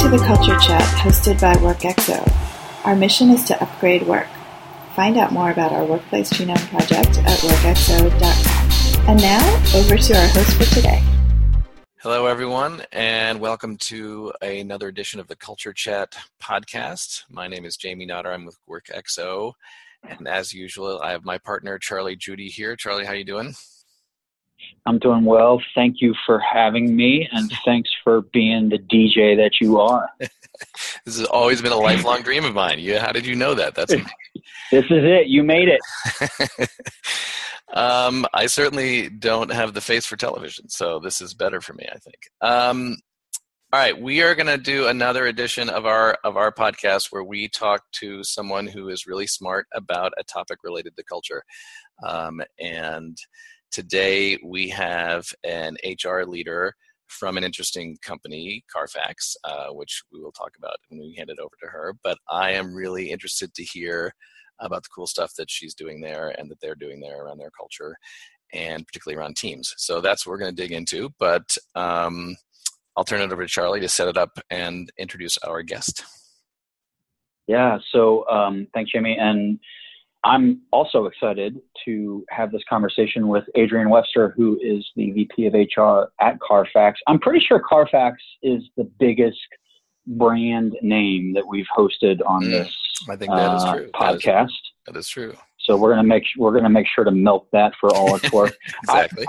to the Culture Chat hosted by WorkXO. Our mission is to upgrade work. Find out more about our Workplace Genome Project at workxo.com. And now, over to our host for today. Hello, everyone, and welcome to another edition of the Culture Chat podcast. My name is Jamie Nutter. I'm with WorkXO, and as usual, I have my partner, Charlie Judy, here. Charlie, how you doing? I'm doing well. Thank you for having me, and thanks for being the DJ that you are. This has always been a lifelong dream of mine. How did you know that? That's amazing. This is it. You made it. I certainly don't have the face for television, so this is better for me, I think. All right, we are going to do another edition of our podcast where we talk to someone who is really smart about a topic related to culture. And today we have an HR leader from an interesting company, Carfax, which we will talk about when we hand it over to her. But I am really interested to hear about the cool stuff that she's doing there and that they're doing there around their culture, and particularly around teams. So that's what we're going to dig into. But I'll turn it over to Charlie to set it up and introduce our guest. Yeah, so thanks, Jamie. And I'm also excited to have this conversation with Adrienne Webster, who is the VP of HR at Carfax. I'm pretty sure Carfax is the biggest brand name that we've hosted on this I think that is true. podcast. That is true. So we're gonna make sure to milk that for all it's worth. Exactly.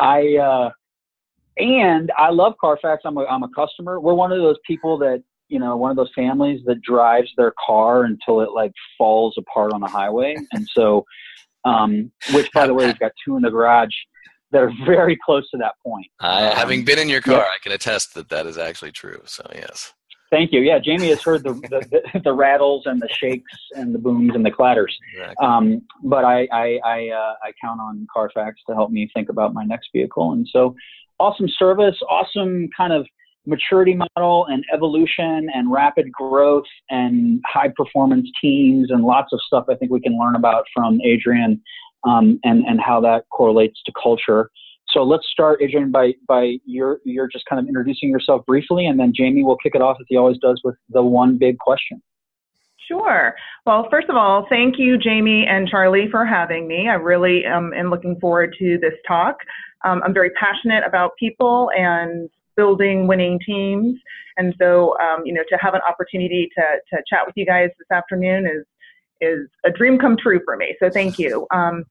And I love Carfax. I'm a customer. We're one of those people that, one of those families that drives their car until it like falls apart on the highway. And so, which by the way, we've got two in the garage that are very close to that point. Having been in your car, I can attest that is actually true. So yes. Thank you. Yeah, Jamie has heard the rattles and the shakes and the booms and the clatters. Exactly. But I count on Carfax to help me think about my next vehicle. And so, awesome service, awesome kind of maturity model and evolution and rapid growth and high performance teams and lots of stuff I think we can learn about from Adrienne and how that correlates to culture. So let's start, Adrienne, by you're just kind of introducing yourself briefly, and then Jamie will kick it off as he always does with the one big question. Sure. Well, first of all, thank you, Jamie and Charlie, for having me. I really am looking forward to this talk. I'm very passionate about people and building winning teams. And so, to have an opportunity to chat with you guys this afternoon is a dream come true for me. So thank you.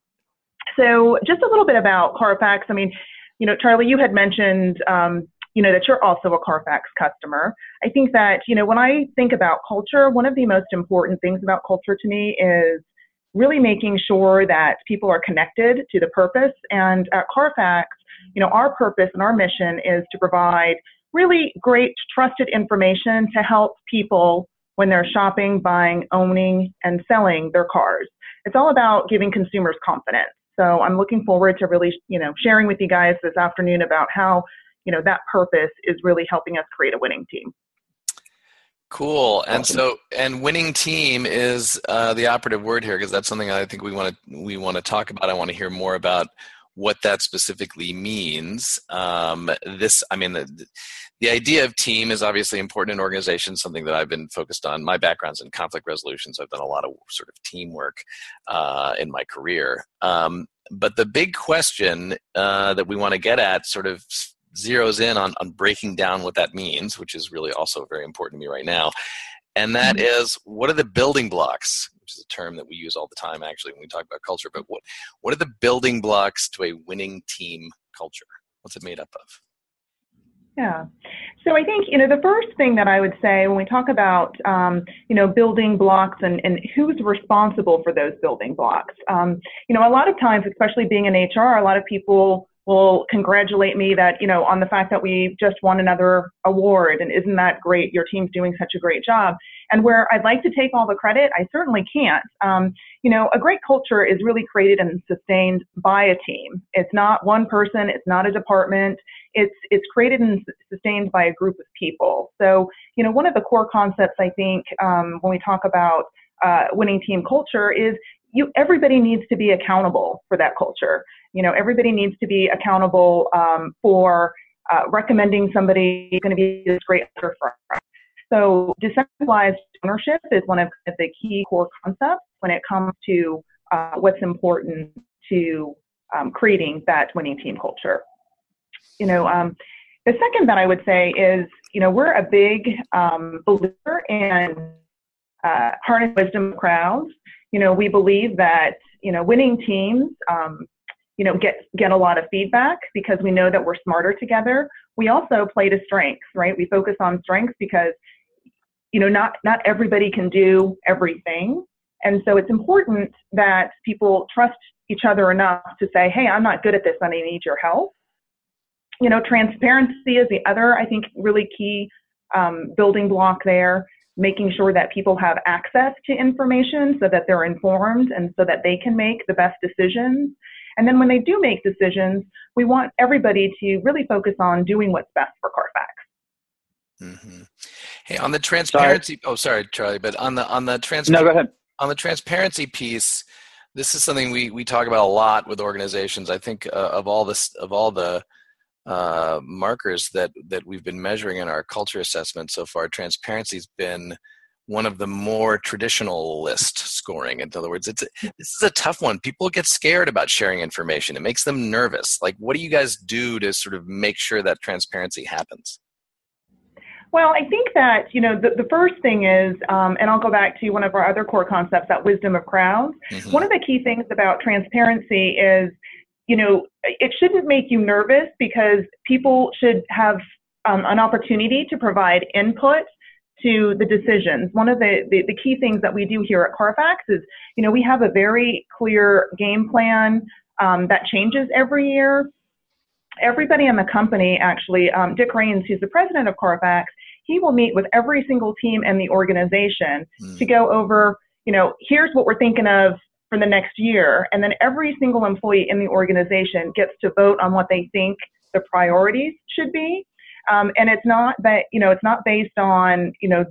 So just a little bit about Carfax. I mean, Charlie, you had mentioned, that you're also a Carfax customer. I think that, when I think about culture, one of the most important things about culture to me is really making sure that people are connected to the purpose. And at Carfax, our purpose and our mission is to provide really great, trusted information to help people when they're shopping, buying, owning, and selling their cars. It's all about giving consumers confidence. So I'm looking forward to really, sharing with you guys this afternoon about how, that purpose is really helping us create a winning team. Cool. And winning team is the operative word here, because that's something I think we want to talk about. I want to hear more about what that specifically means. The idea of team is obviously important in organizations, something that I've been focused on. My background's in conflict resolution, so I've done a lot of sort of teamwork in my career. But the big question that we want to get at sort of zeroes in on breaking down what that means, which is really also very important to me right now. And that is, what are the building blocks, which is a term that we use all the time actually when we talk about culture, but what are the building blocks to a winning team culture? What's it made up of? Yeah. So I think, the first thing that I would say when we talk about, building blocks and who's responsible for those building blocks, a lot of times, especially being in HR, a lot of people will congratulate me that, on the fact that we just won another award, and isn't that great? Your team's doing such a great job. And where I'd like to take all the credit, I certainly can't. A great culture is really created and sustained by a team. It's not one person. It's not a department. It's created and sustained by a group of people. So, one of the core concepts, I think, when we talk about winning team culture is everybody needs to be accountable for that culture. Everybody needs to be accountable for recommending somebody who's going to be this great leader for us. So decentralized ownership is one of the key core concepts when it comes to what's important to creating that winning team culture. The second that I would say is, we're a big believer in harness wisdom of crowds. We believe that, winning teams, get a lot of feedback because we know that we're smarter together. We also play to strengths, right? We focus on strengths because, not everybody can do everything. And so it's important that people trust each other enough to say, hey, I'm not good at this, I need your help. Transparency is the other, I think, really key building block there, making sure that people have access to information so that they're informed and so that they can make the best decisions. And then when they do make decisions, we want everybody to really focus on doing what's best for Carfax. Mm-hmm. Hey, on the transparency, sorry, Charlie, but on the No, go ahead. On the transparency piece, this is something we talk about a lot with organizations. I think of all the markers that we've been measuring in our culture assessment so far, transparency's been one of the more traditional list scoring. In other words, this is a tough one. People get scared about sharing information. It makes them nervous. Like, what do you guys do to sort of make sure that transparency happens? Well, I think that, the first thing is, and I'll go back to one of our other core concepts, that wisdom of crowds. Mm-hmm. One of the key things about transparency is, it shouldn't make you nervous because people should have an opportunity to provide input to the decisions. One of the key things that we do here at Carfax is, we have a very clear game plan that changes every year. Everybody in the company, actually, Dick Raines, who's the president of Carfax, he will meet with every single team in the organization to go over, here's what we're thinking of for the next year. And then every single employee in the organization gets to vote on what they think the priorities should be. And it's not that, it's not based on,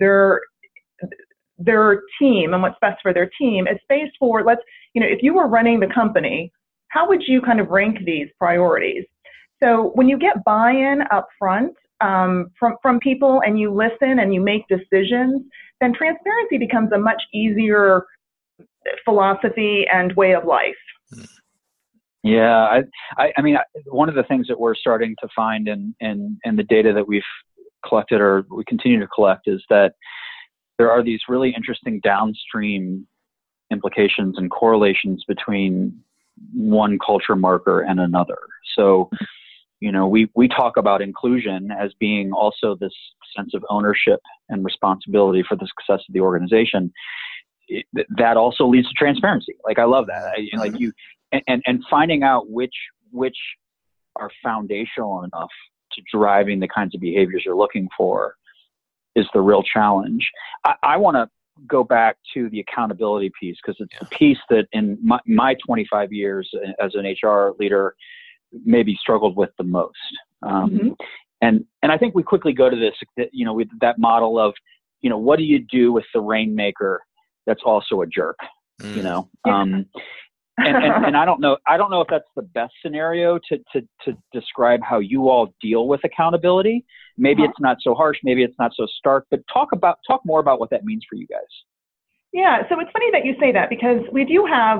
their team and what's best for their team. It's based for, if you were running the company, how would you kind of rank these priorities? So when you get buy-in up front from people and you listen and you make decisions, then transparency becomes a much easier philosophy and way of life. Yeah, I mean, one of the things that we're starting to find in the data that we've collected or we continue to collect is that there are these really interesting downstream implications and correlations between one culture marker and another. So, we talk about inclusion as being also this sense of ownership and responsibility for the success of the organization. That also leads to transparency. Like, I love that. And finding out which are foundational enough to driving the kinds of behaviors you're looking for is the real challenge. I want to go back to the accountability piece because it's the piece that in my 25 years as an HR leader maybe struggled with the most. And I think we quickly go to this, with that model of, what do you do with the rainmaker that's also a jerk, And I don't know if that's the best scenario to describe how you all deal with accountability. Maybe it's not so harsh, maybe it's not so stark, but talk more about what that means for you guys. Yeah, so it's funny that you say that because we do have,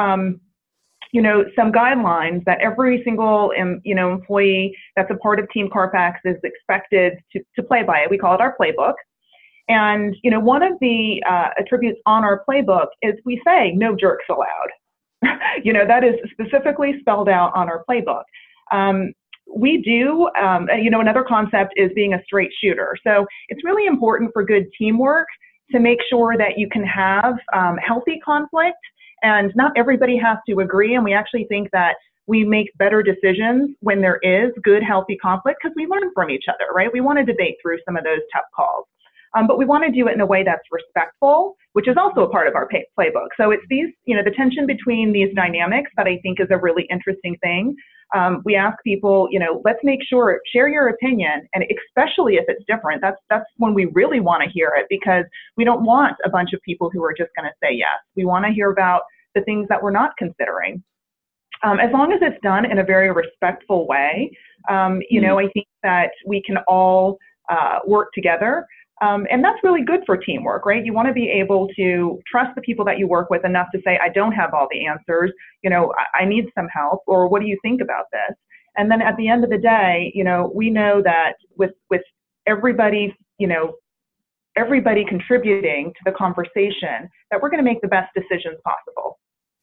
some guidelines that every single, employee that's a part of Team Carfax is expected to play by it. We call it our playbook. And, one of the attributes on our playbook is we say no jerks allowed. That is specifically spelled out on our playbook. We do, another concept is being a straight shooter. So it's really important for good teamwork to make sure that you can have healthy conflict, and not everybody has to agree. And we actually think that we make better decisions when there is good, healthy conflict because we learn from each other, right? We want to debate through some of those tough calls. But we want to do it in a way that's respectful, which is also a part of our playbook. So it's these, the tension between these dynamics that I think is a really interesting thing. We ask people, let's make sure, share your opinion, and especially if it's different, that's when we really want to hear it because we don't want a bunch of people who are just going to say yes. We want to hear about the things that we're not considering. As long as it's done in a very respectful way, I think that we can all work together. And that's really good for teamwork, right? You want to be able to trust the people that you work with enough to say, I don't have all the answers, I need some help, or what do you think about this? And then at the end of the day, we know that with everybody, everybody contributing to the conversation, that we're going to make the best decisions possible.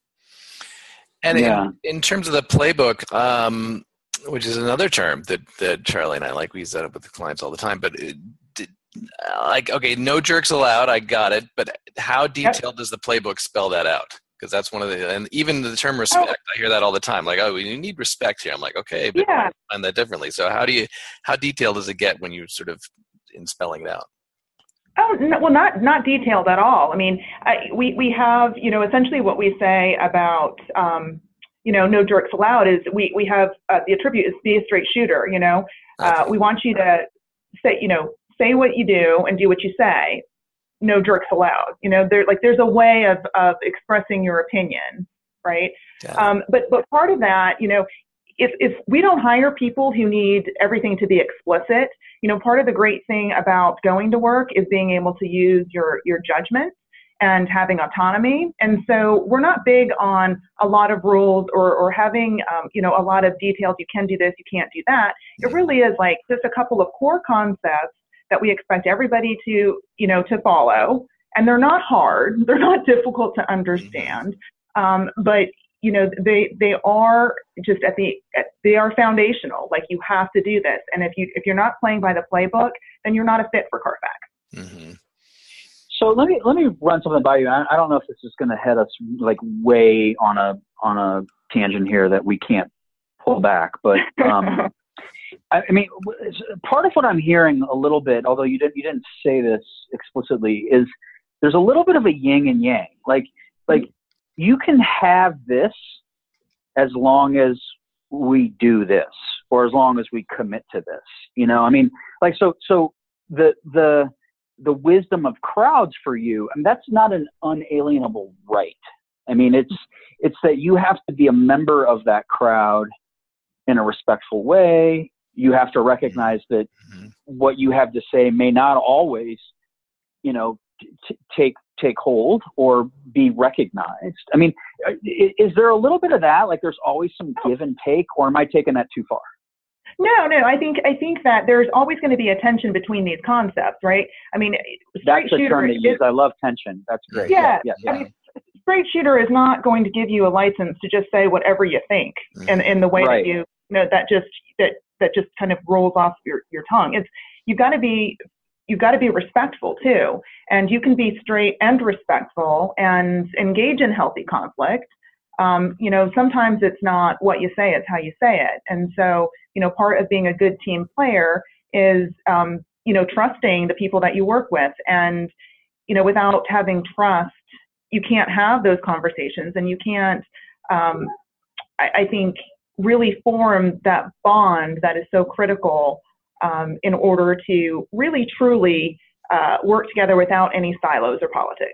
And in terms of the playbook, which is another term that Charlie and I like, we use that with the clients all the time, but okay, no jerks allowed, I got it, but how detailed does the playbook spell that out? Because that's one of and even the term respect, I hear that all the time, like, oh, we need respect here. I'm like, okay, but I find that differently. So how detailed does it get when you sort of in spelling it out? Oh, no, well, not detailed at all. I mean, we have, essentially what we say about, no jerks allowed is we have the attribute is be a straight shooter. Okay. We want you to say what you do and do what you say. No jerks allowed. There's a way of expressing your opinion, right? Yeah. But part of that, if we don't hire people who need everything to be explicit, part of the great thing about going to work is being able to use your judgment and having autonomy. And so we're not big on a lot of rules or having, a lot of details. You can do this, you can't do that. It really is like just a couple of core concepts that we expect everybody to follow. And they're not hard. They're not difficult to understand. But they are just they are foundational. Like, you have to do this. And if you're not playing by the playbook, then you're not a fit for Carfax. Mm-hmm. So let me run something by you. I don't know if this is going to head us like way on a tangent here that we can't pull back, but I mean, part of what I'm hearing a little bit, although you didn't say this explicitly, is there's a little bit of a yin and yang. Like you can have this as long as we do this, or as long as we commit to this. I mean, like so the wisdom of crowds for you, and that's not an unalienable right. I mean, it's that you have to be a member of that crowd in a respectful way. You have to recognize that what you have to say may not always, take hold or be recognized. I mean, is there a little bit of that? Like, there's always some give and take, or am I taking that too far? No. I think that there's always going to be a tension between these concepts, right? I mean, that's the term they use. I love tension. That's great. Yeah. I mean, straight shooter is not going to give you a license to just say whatever you think, and in the way that that just kind of rolls off your tongue. You've got to be respectful too, and you can be straight and respectful and engage in healthy conflict. Sometimes it's not what you say, it's how you say it. And so, part of being a good team player is, trusting the people that you work with. And, without having trust, you can't have those conversations, and you can't, I think, really form that bond that is so critical in order to really, truly work together without any silos or politics.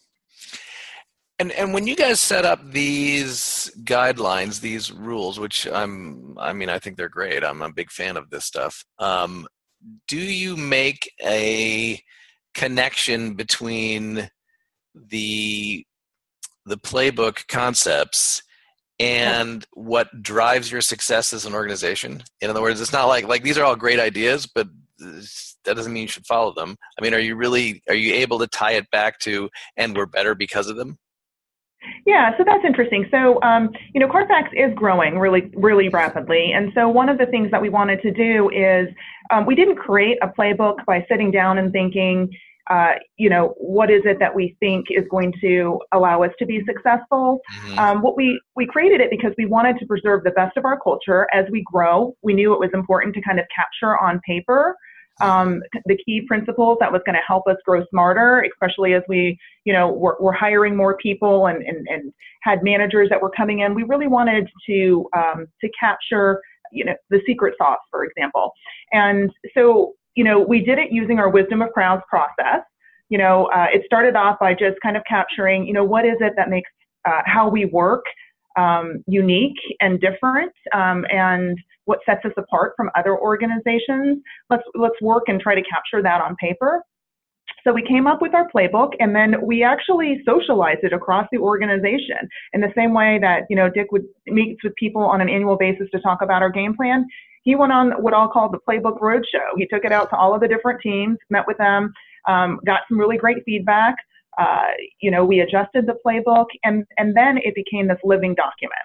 And when you guys set up these guidelines, these rules, which I think they're great. I'm a big fan of this stuff. Do you make a connection between the playbook concepts and what drives your success as an organization? In other words, it's not like these are all great ideas, but that doesn't mean you should follow them. I mean, are you able to tie it back to, and we're better because of them? Yeah, so that's interesting. So, Carfax is growing really, really rapidly. And so one of the things that we wanted to do is we didn't create a playbook by sitting down and thinking, what is it that we think is going to allow us to be successful? Mm-hmm. We created it because we wanted to preserve the best of our culture as we grow. We knew it was important to kind of capture on paper the key principles that was going to help us grow smarter, especially as we, we're hiring more people and had managers that were coming in. We really wanted to capture, the secret sauce, for example. And so, we did it using our wisdom of crowds process. It started off by just kind of capturing, what is it that makes how we work unique and different, and what sets us apart from other organizations. Let's work and try to capture that on paper. So we came up with our playbook, and then we actually socialized it across the organization in the same way that, Dick would meet with people on an annual basis to talk about our game plan. He went on what I'll call the Playbook Roadshow. He took it out to all of the different teams, met with them, got some really great feedback. We adjusted the playbook, and then it became this living document.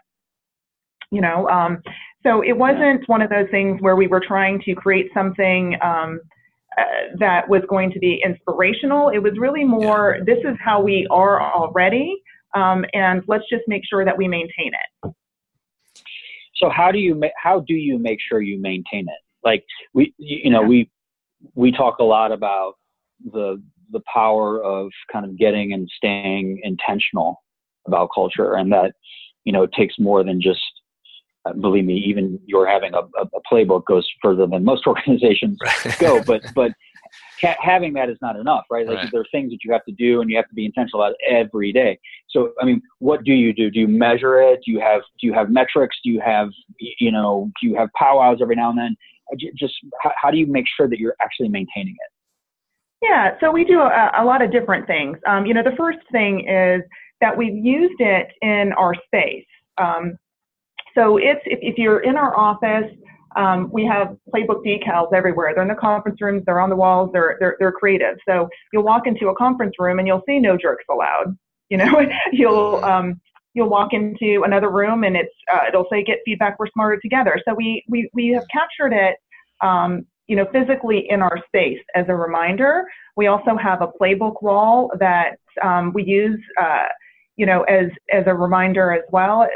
So it wasn't one of those things where we were trying to create something that was going to be inspirational. It was really more, this is how we are already, and let's just make sure that we maintain it. So how do you make sure you maintain it? Like we talk a lot about the power of kind of getting and staying intentional about culture, and that, it takes more than just, believe me, even you're having a playbook goes further than most organizations go, but having that is not enough, right? Like there are things that you have to do, and you have to be intentional about every day. So, I mean, what do you do? Do you measure it? Do you have metrics? Do you have powwows every now and then? Just how do you make sure that you're actually maintaining it? Yeah, so we do a lot of different things. The first thing is that we've used it in our space. So if you're in our office, we have playbook decals everywhere. They're in the conference rooms. They're on the walls. They're creative. So you'll walk into a conference room and you'll see "No Jerks Allowed." You'll walk into another room and it'll say "Get feedback. We're smarter together." So we have captured it, physically in our space as a reminder. We also have a playbook wall that we use, as a reminder as well.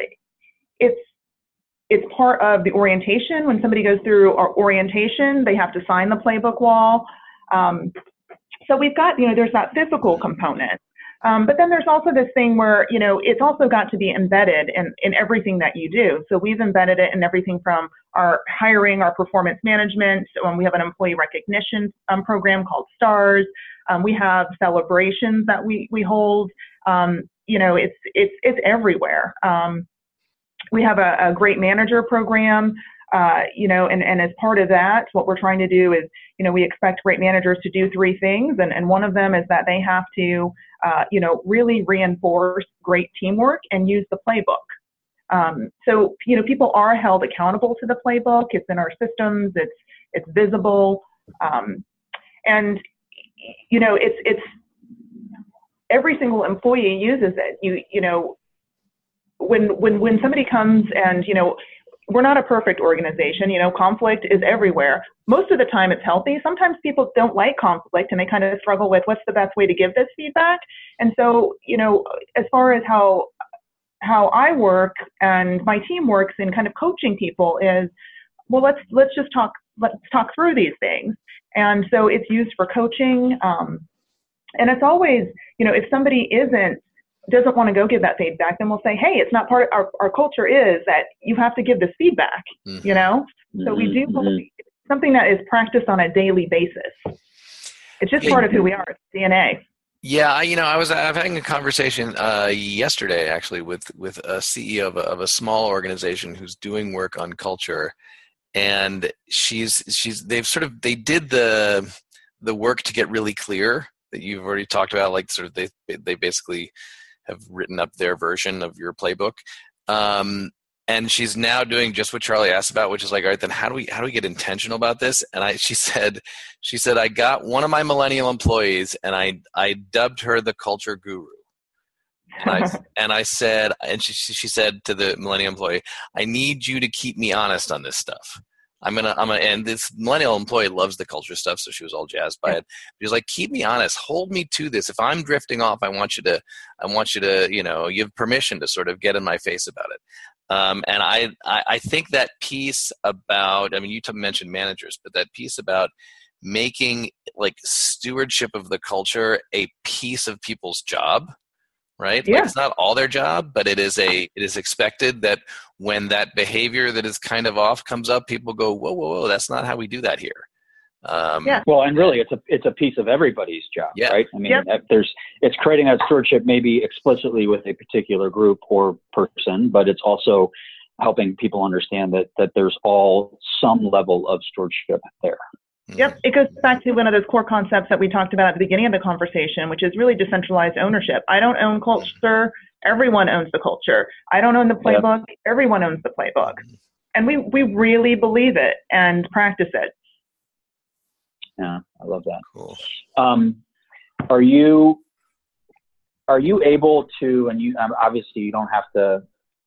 It's part of the orientation. When somebody goes through our orientation, they have to sign the playbook wall. So we've got, there's that physical component. But then there's also this thing where, it's also got to be embedded in everything that you do. So we've embedded it in everything from our hiring, our performance management. We have an employee recognition program called STARS. We have celebrations that we hold. It's everywhere. We have a great manager program, and as part of that, what we're trying to do is, we expect great managers to do three things. And one of them is that they have to, really reinforce great teamwork and use the playbook. So, people are held accountable to the playbook. It's in our systems. It's visible. And, it's every single employee uses it. When somebody comes and, we're not a perfect organization, conflict is everywhere. Most of the time it's healthy. Sometimes people don't like conflict and they kind of struggle with what's the best way to give this feedback. And so, as far as how I work and my team works in kind of coaching people is, well, let's talk through these things. And so it's used for coaching. And it's always, if somebody doesn't want to go give that feedback, then we'll say, hey, it's not part of our culture is that you have to give this feedback, So we do it's something that is practiced on a daily basis. It's just part of who we are. It's DNA. Yeah, I'm having a conversation yesterday actually with a CEO of a small organization who's doing work on culture, and they did the work to get really clear that you've already talked about, like sort of they basically have written up their version of your playbook. And she's now doing just what Charlie asked about, which is like, all right, then how do we get intentional about this? And she said, I got one of my millennial employees and I dubbed her the culture guru. And she said to the millennial employee, I need you to keep me honest on this stuff. And this millennial employee loves the culture stuff, so she was all jazzed by it. She was like, keep me honest, hold me to this. If I'm drifting off, I want you to, you have permission to sort of get in my face about it. And I think that piece about, you mentioned managers, but that piece about making like stewardship of the culture a piece of people's job, right? Yeah. Like it's not all their job, but it is expected that when that behavior that is kind of off comes up, people go, whoa, that's not how we do that here. Well, and really it's a piece of everybody's job, right? It's creating that stewardship maybe explicitly with a particular group or person, but it's also helping people understand that there's all some level of stewardship there. Yep. It goes back to one of those core concepts that we talked about at the beginning of the conversation, which is really decentralized ownership. I don't own culture. Everyone owns the culture. I don't own the playbook. Everyone owns the playbook. And we really believe it and practice it. Yeah, I love that. Cool. Are you able to, and you obviously you don't have to,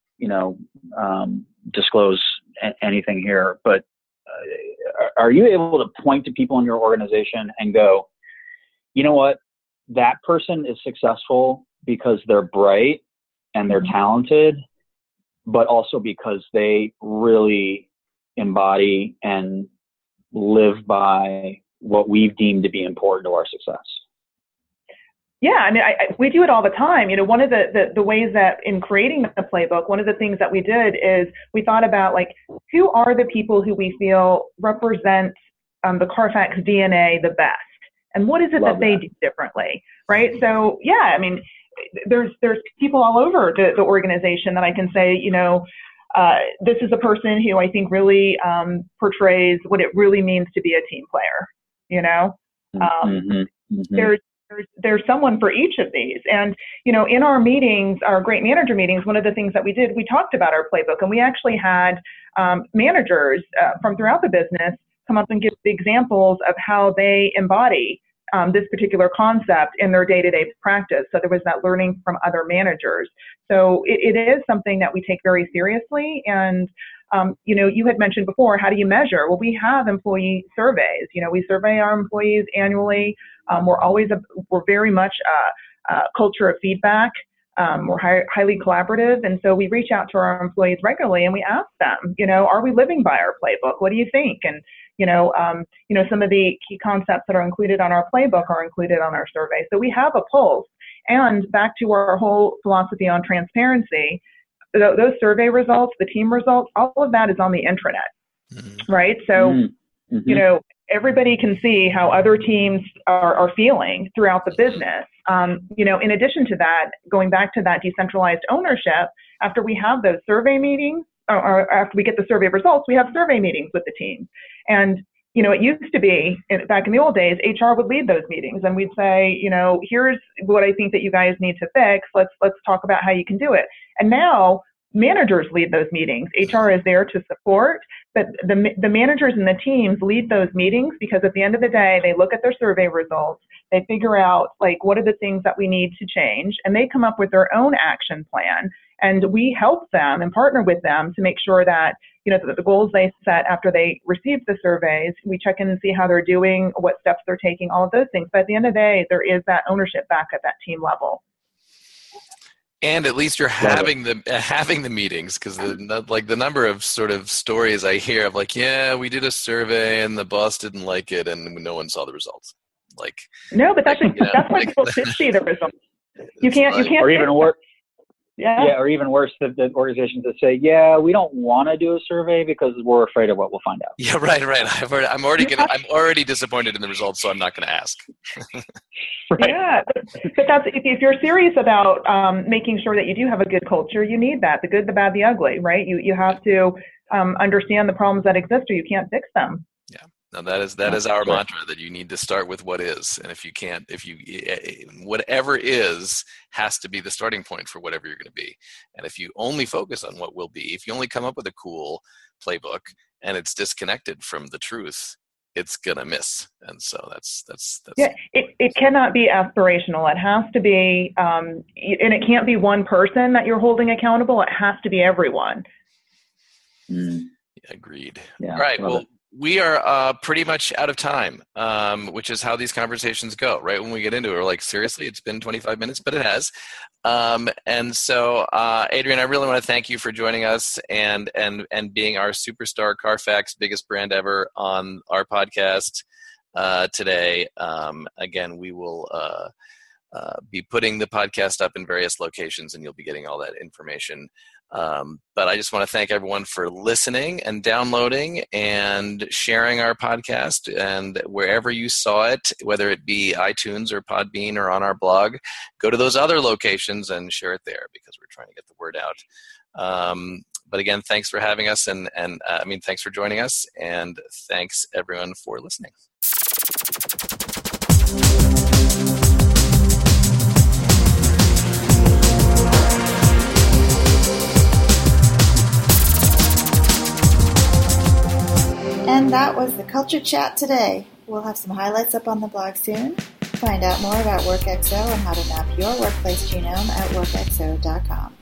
disclose anything here, but are you able to point to people in your organization and go, you know what, that person is successful because they're bright and they're talented, but also because they really embody and live by what we've deemed to be important to our success? Yeah, I mean, we do it all the time. One of the ways that in creating the playbook, one of the things that we did is we thought about, like, who are the people who we feel represent the Carfax DNA the best, and what is it that they do differently, right? So, yeah, I mean, there's people all over the organization that I can say, this is a person who I think really portrays what it really means to be a team player. There's someone for each of these. And, in our meetings, our great manager meetings, one of the things that we did, we talked about our playbook, and we actually had managers from throughout the business come up and give examples of how they embody this particular concept in their day-to-day practice. So there was that learning from other managers. So it is something that we take very seriously. And, you had mentioned before, how do you measure? Well, we have employee surveys. We survey our employees annually. We're very much a culture of feedback. We're highly collaborative. And so we reach out to our employees regularly and we ask them, are we living by our playbook? What do you think? And, some of the key concepts that are included on our playbook are included on our survey. So we have a pulse. And back to our whole philosophy on transparency, those survey results, the team results, all of that is on the intranet, right? So, everybody can see how other teams are feeling throughout the business. In addition to that, going back to that decentralized ownership, after we have those survey meetings, or after we get the survey results, we have survey meetings with the team. And, it used to be, back in the old days, HR would lead those meetings and we'd say, here's what I think that you guys need to fix. Let's talk about how you can do it. And now managers lead those meetings. HR is there to support, but the managers and the teams lead those meetings because at the end of the day, they look at their survey results, they figure out, like, what are the things that we need to change, and they come up with their own action plan. And we help them and partner with them to make sure that, the goals they set after they receive the surveys, we check in and see how they're doing, what steps they're taking, all of those things. But at the end of the day, there is that ownership back at that team level. And at least you're having the meetings, because the number of sort of stories I hear of, like, yeah, we did a survey and the boss didn't like it and no one saw the results. No, but that's why people should see the results. You can't. Or even worse. Yeah, or even worse, the organizations that say, yeah, we don't want to do a survey because we're afraid of what we'll find out. Yeah, right. I'm already disappointed in the results, so I'm not going to ask. Right. Yeah, but that's if you're serious about making sure that you do have a good culture, you need that, the good, the bad, the ugly, right? You have to understand the problems that exist, or you can't fix them. Yeah. No, that is our mantra, that you need to start with what is. And whatever is has to be the starting point for whatever you're going to be. And if you only focus on what will be, if you only come up with a cool playbook and it's disconnected from the truth, it's going to miss. And so that's. Yeah, it cannot be aspirational. It has to be, and it can't be one person that you're holding accountable. It has to be everyone. Yeah, agreed. Yeah, all right. Well, we are pretty much out of time, which is how these conversations go, right? When we get into it, we're like, seriously, it's been 25 minutes, but it has. And so, Adrienne, I really want to thank you for joining us and being our superstar Carfax biggest brand ever on our podcast today. Again, we will be putting the podcast up in various locations, and you'll be getting all that information. But I just want to thank everyone for listening and downloading and sharing our podcast. And wherever you saw it, whether it be iTunes or Podbean or on our blog, go to those other locations and share it there, because we're trying to get the word out. But again, thanks for having us, and thanks for joining us, and thanks everyone for listening. And that was the Culture Chat today. We'll have some highlights up on the blog soon. Find out more about WorkXO and how to map your workplace genome at workxo.com.